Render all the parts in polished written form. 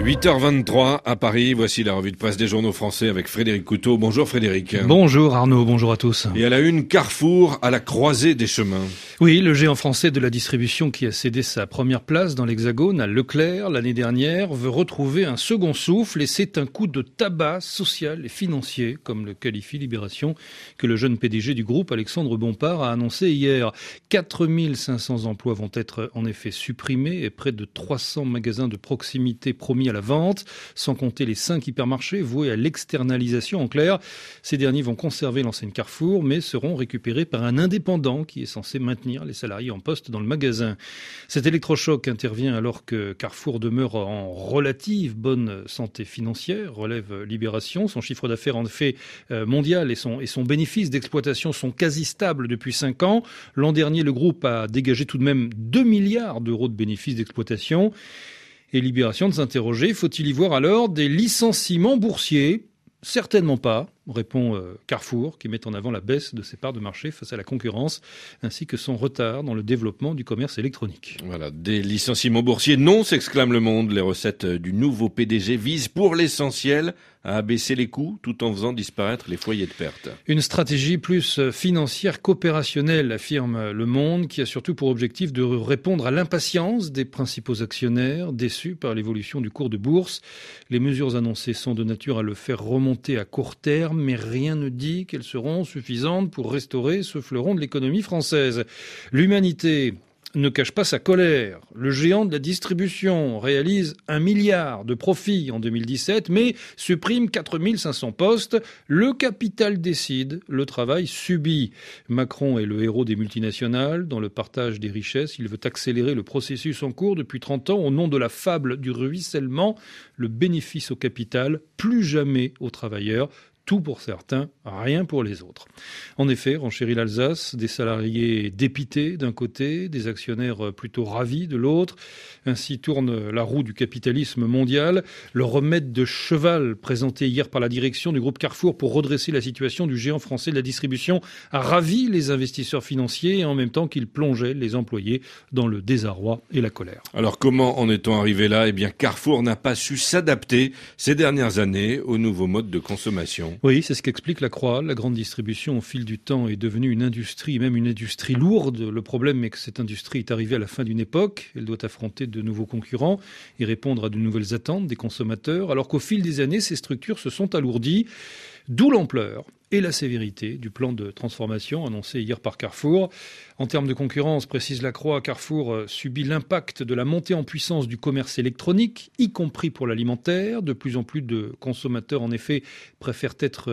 8h23 à Paris, voici la revue de presse des journaux français avec Frédéric Couteau. Bonjour Frédéric. Bonjour Arnaud, bonjour à tous. Et à la une, Carrefour à la croisée des chemins. Oui, le géant français de la distribution qui a cédé sa première place dans l'Hexagone à Leclerc l'année dernière veut retrouver un second souffle et c'est un coup de tabac social et financier, comme le qualifie Libération, que le jeune PDG du groupe, Alexandre Bompard, a annoncé hier. 4500 emplois vont être en effet supprimés et près de 300 magasins de proximité promis à la vente, sans compter les 5 hypermarchés voués à l'externalisation. En clair, ces derniers vont conserver l'enseigne Carrefour, mais seront récupérés par un indépendant qui est censé maintenir les salariés en poste dans le magasin. Cet électrochoc intervient alors que Carrefour demeure en relative bonne santé financière, relève Libération. Son chiffre d'affaires en effet mondial et son bénéfice d'exploitation sont quasi stables depuis 5 ans. L'an dernier, le groupe a dégagé tout de même 2 milliards d'euros de bénéfices d'exploitation. Et Libération de s'interroger, faut-il y voir alors des licenciements boursiers ? Certainement pas, répond Carrefour, qui met en avant la baisse de ses parts de marché face à la concurrence, ainsi que son retard dans le développement du commerce électronique. Voilà, des licenciements boursiers, non, s'exclame Le Monde. Les recettes du nouveau PDG visent pour l'essentiel à abaisser les coûts tout en faisant disparaître les foyers de perte. Une stratégie plus financière qu'opérationnelle, affirme Le Monde, qui a surtout pour objectif de répondre à l'impatience des principaux actionnaires déçus par l'évolution du cours de bourse. Les mesures annoncées sont de nature à le faire remonter à court terme, mais rien ne dit qu'elles seront suffisantes pour restaurer ce fleuron de l'économie française. L'humanité ne cache pas sa colère. Le géant de la distribution réalise 1 milliard de profits en 2017, mais supprime 4500 postes. Le capital décide, le travail subit. Macron est le héros des multinationales. Dans le partage des richesses, il veut accélérer le processus en cours depuis 30 ans au nom de la fable du ruissellement. Le bénéfice au capital, plus jamais aux travailleurs. Tout pour certains, rien pour les autres. En effet, renchérit l'Alsace, des salariés dépités d'un côté, des actionnaires plutôt ravis de l'autre. Ainsi tourne la roue du capitalisme mondial. Le remède de cheval présenté hier par la direction du groupe Carrefour pour redresser la situation du géant français de la distribution a ravi les investisseurs financiers en même temps qu'il plongeait les employés dans le désarroi et la colère. Alors comment en est-on arrivé là ? Eh bien Carrefour n'a pas su s'adapter ces dernières années aux nouveaux modes de consommation. Oui, c'est ce qu'explique La Croix. La grande distribution, au fil du temps, est devenue une industrie, même une industrie lourde. Le problème est que cette industrie est arrivée à la fin d'une époque. Elle doit affronter de nouveaux concurrents et répondre à de nouvelles attentes des consommateurs, alors qu'au fil des années, ces structures se sont alourdies. D'où l'ampleur et la sévérité du plan de transformation annoncé hier par Carrefour. En termes de concurrence, précise La Croix, Carrefour subit l'impact de la montée en puissance du commerce électronique, y compris pour l'alimentaire. De plus en plus de consommateurs, en effet, préfèrent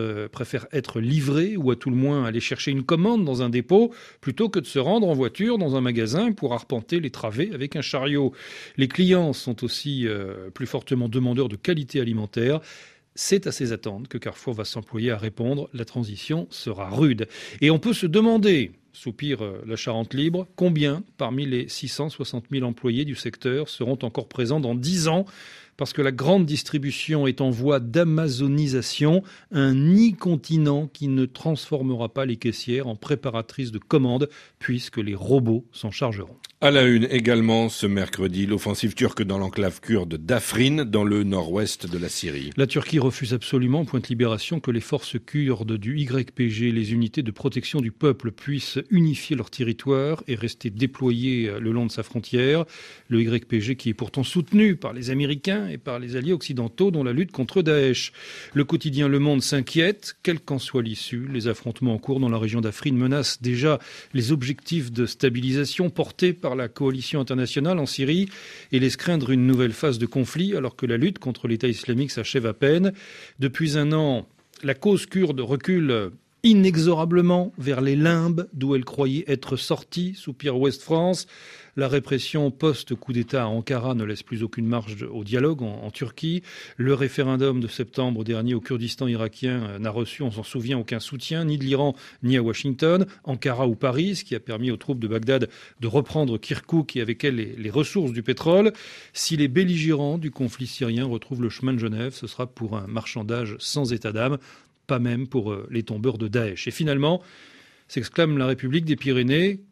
être livrés ou à tout le moins aller chercher une commande dans un dépôt plutôt que de se rendre en voiture dans un magasin pour arpenter les travées avec un chariot. Les clients sont aussi plus fortement demandeurs de qualité alimentaire. C'est à ces attentes que Carrefour va s'employer à répondre. La transition sera rude. Et on peut se demander, soupire la Charente Libre, combien parmi les 660 000 employés du secteur seront encore présents dans 10 ans ? Parce que la grande distribution est en voie d'amazonisation, un nid continent qui ne transformera pas les caissières en préparatrices de commandes, puisque les robots s'en chargeront. À la une également ce mercredi, l'offensive turque dans l'enclave kurde d'Afrin, dans le nord-ouest de la Syrie. La Turquie refuse absolument, pointe Libération, que les forces kurdes du YPG, les unités de protection du peuple, puissent unifier leur territoire et rester déployées le long de sa frontière. Le YPG qui est pourtant soutenu par les Américains et par les alliés occidentaux dans la lutte contre Daesh. Le quotidien Le Monde s'inquiète, quelle qu'en soit l'issue. Les affrontements en cours dans la région d'Afrin menacent déjà les objectifs de stabilisation portés par la coalition internationale en Syrie et laisse craindre une nouvelle phase de conflit alors que la lutte contre l'État islamique s'achève à peine. Depuis 1 an, la cause kurde recule inexorablement vers les limbes d'où elle croyait être sortie, soupire Ouest France. La répression post-coup d'État à Ankara ne laisse plus aucune marge au dialogue en Turquie. Le référendum de septembre dernier au Kurdistan irakien n'a reçu, on s'en souvient, aucun soutien, ni de l'Iran ni à Washington. Ankara ou Paris, ce qui a permis aux troupes de Bagdad de reprendre Kirkouk et avec elles les ressources du pétrole. Si les belligérants du conflit syrien retrouvent le chemin de Genève, ce sera pour un marchandage sans état d'âme, pas même pour les tombeurs de Daesh. Et finalement, s'exclame la République des Pyrénées,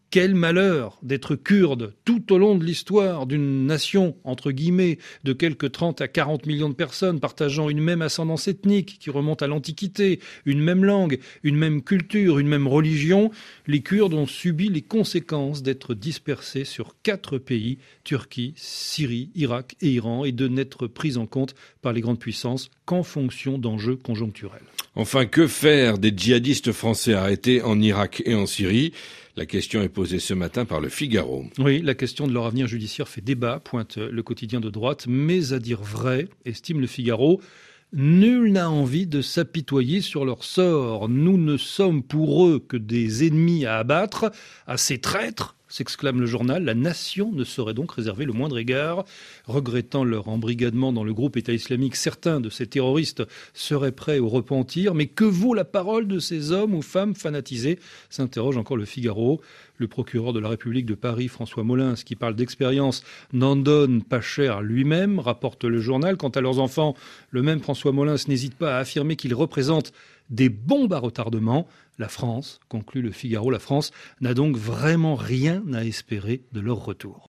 Quel malheur d'être kurde tout au long de l'histoire d'une nation, entre guillemets, de quelques 30 à 40 millions de personnes partageant une même ascendance ethnique qui remonte à l'Antiquité, une même langue, une même culture, une même religion. Les Kurdes ont subi les conséquences d'être dispersés sur 4 pays, Turquie, Syrie, Irak et Iran, et de n'être pris en compte par les grandes puissances qu'en fonction d'enjeux conjoncturels. Enfin, que faire des djihadistes français arrêtés en Irak et en Syrie ? La question est posée ce matin par le Figaro. Oui, la question de leur avenir judiciaire fait débat, pointe le quotidien de droite, mais à dire vrai, estime le Figaro, nul n'a envie de s'apitoyer sur leur sort. Nous ne sommes pour eux que des ennemis à abattre, à ces traîtres, s'exclame le journal. La nation ne saurait donc réserver le moindre égard. Regrettant leur embrigadement dans le groupe État islamique, certains de ces terroristes seraient prêts au repentir. Mais que vaut la parole de ces hommes ou femmes fanatisés ? S'interroge encore le Figaro. Le procureur de la République de Paris, François Molins, qui parle d'expérience, n'en donne pas cher lui-même, rapporte le journal. Quant à leurs enfants, le même François Molins n'hésite pas à affirmer qu'ils représentent des bombes à retardement. La France, conclut le Figaro, la France n'a donc vraiment rien à espérer de leur retour.